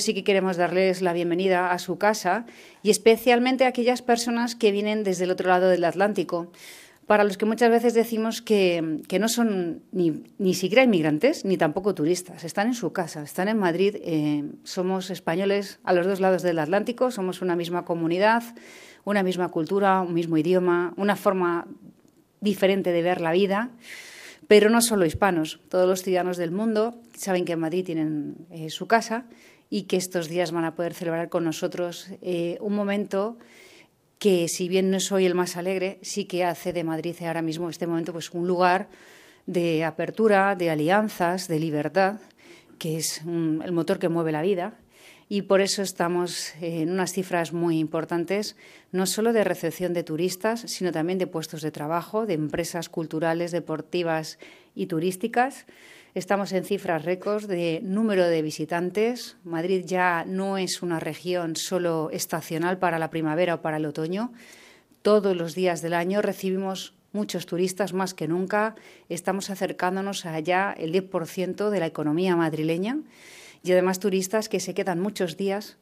sí que queremos darles la bienvenida a su casa y especialmente a aquellas personas que vienen desde el otro lado del Atlántico, para los que muchas veces decimos que no son ni siquiera inmigrantes ni tampoco turistas. Están en su casa, están en Madrid. Somos españoles a los dos lados del Atlántico, somos una misma comunidad, una misma cultura, un mismo idioma, una forma diferente de ver la vida. Pero no solo hispanos, todos los ciudadanos del mundo saben que en Madrid tienen su casa y que estos días van a poder celebrar con nosotros un momento que, si bien no soy el más alegre, sí que hace de Madrid ahora mismo, este momento, pues un lugar de apertura, de alianzas, de libertad, que es el motor que mueve la vida. Y por eso estamos en unas cifras muy importantes, no solo de recepción de turistas, sino también de puestos de trabajo, de empresas culturales, deportivas y turísticas. Estamos en cifras récords de número de visitantes. Madrid ya no es una región solo estacional para la primavera o para el otoño. Todos los días del año recibimos muchos turistas, más que nunca. Estamos acercándonos a ya el 10% de la economía madrileña. Y además turistas que se quedan muchos días